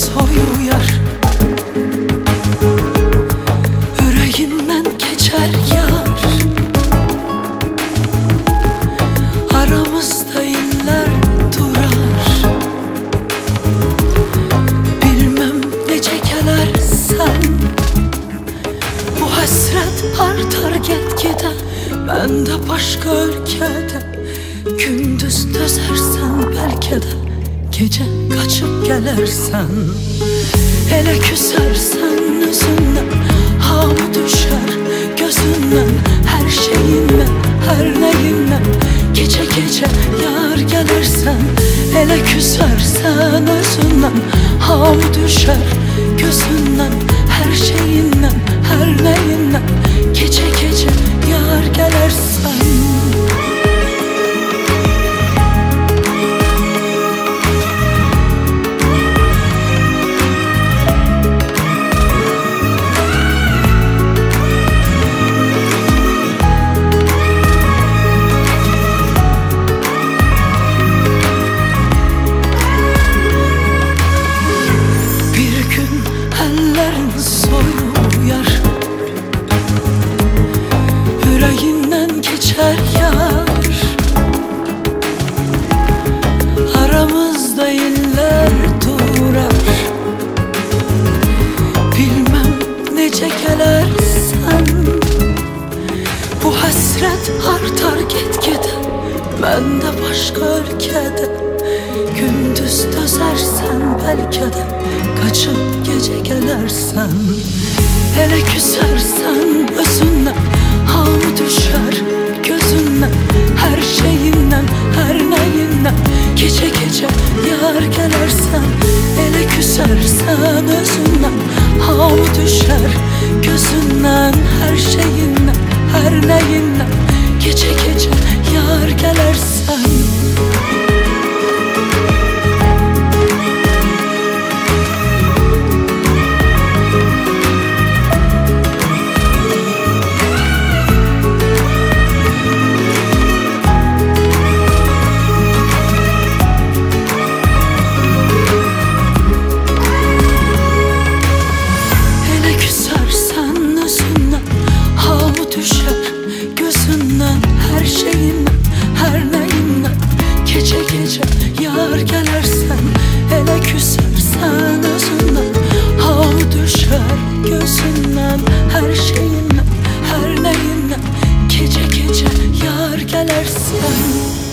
soyuyar, yüreğimden geçer yar. Aramızda iller durar, bilmem ne çekelersen. Bu hasret artar gitgide, ben de başka ülkede. Gündüz dözersen belki de, gece kaçıp gelirsen. Hele küsersen özünden, hamı düşer gözünden. Her şeyinden, her neyinden, gece gece yar gelirsen. Hele küsersen özünden, hamı düşer gözünden. Her şeyinden, her neyinden, gece gece yar gelirsen. Ellerin soyuyar, yüreğinden geçer yar. Aramızda iller durar, bilmem ne çekelersen. Bu hasret artar gitgide, ben de başka ülkede. Gündüz dözersen belki de, kaçıp gece gelersen. Hele küsersen özünden, hamı düşer gözünden. Her şeyinden, her neyinden, gece gece yar gelersen. Hele küsersen özünden, hamı düşer gözünden. Her şeyinden, her neyinden, gece gece yar gelersen. Düşer gözünden, her şeyinden, her neyinden, gece gece yar gelersen. Hele küsersen özünden, hamı düşer gözünden. Her şeyinden, her neyinden, gece gece yar gelersen.